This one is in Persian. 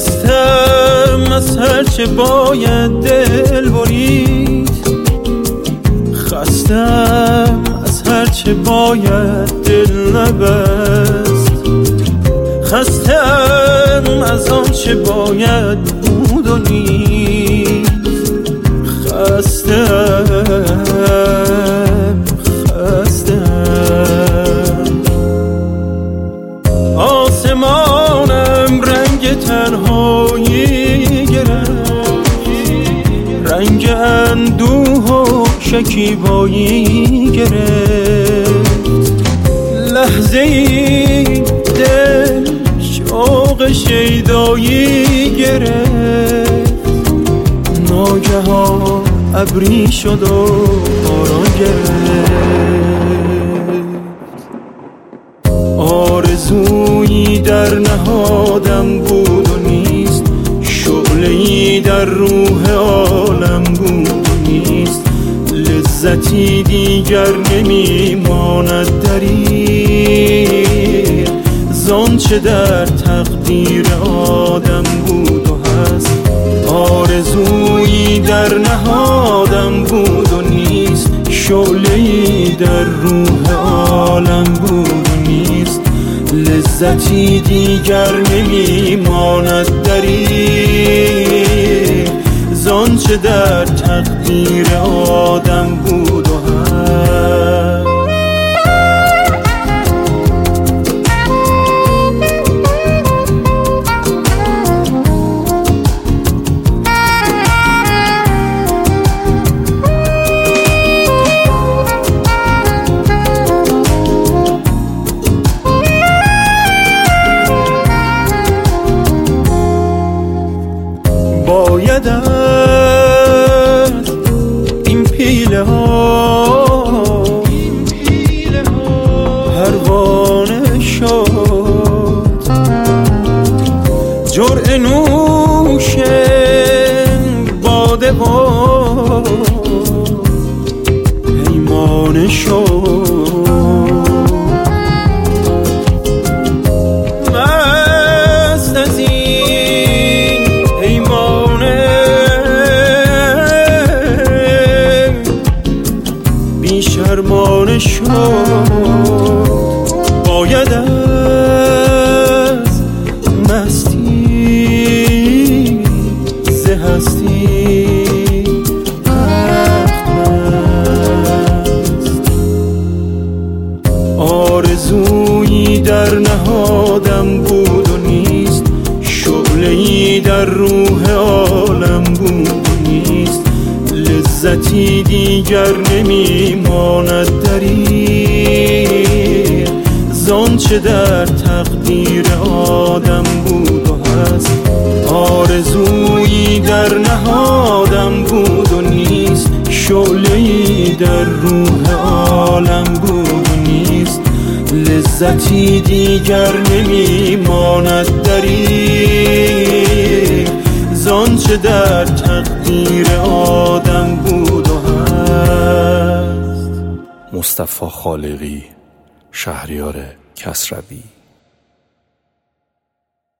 خستم از هرچه باید دل برید، خستم از هرچه باید دل نبست، خستم از آنچه باید بود و نیست، خستم آسمانم رنگ تنهایی گرفت، رنگ اندوه و شکیبایی گرفت، لحظه ای دل شوق شیدایی گرفت، ناگهان ابری شد و باران گرفت، آرزویی در نهادم بود و نیست، شعله‌ای در روح عالم بود و نیست، لذتی دیگر نمیماند دریغ زانچه در تقدیر آدم بود و هست، آرزویی در نهادم بود و نیست، شعله‌ای در روح عالم بود و نیست، لذتی دیگر نمیماند دریغ زانچه در تقدیر آدم بود و هست. باید این پیله ها پروانه شد، جرعه نوش باده و پیمانه شد، مست از این پیمانه بی‌شرمانه شد، باید از مستی ز هستی آرزویی در نهادم بود و نیست، شعله‌ای در روح عالم بود و نیست، لذتی دیگر نمیماند دریغ زانچه در تقدیر آدم بود و هست، آرزویی در نهادم بود و نیست، شعله‌ای در روح عالم بود و نیست، لذتی دیگر نمیماند دریغ زانچه در تقدیر آدم بود و هست. مصطفی خالقی، شهریار کسروی.